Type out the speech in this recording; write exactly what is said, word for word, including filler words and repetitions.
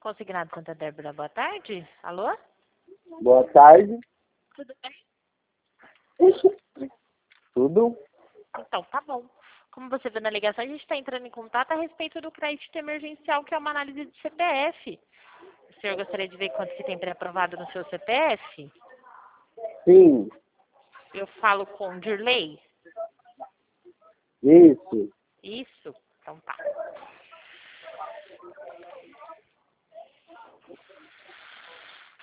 Consignado Santa Débora, boa tarde. Alô? Boa tarde. Tudo bem? Tudo? Então, tá bom. Como você viu na ligação, a gente está entrando em contato a respeito do crédito emergencial, que é uma análise de C P F. O senhor gostaria de ver quanto que tem pré-aprovado no seu C P F? Sim. Eu falo com Dirley? Isso. Isso? Então tá.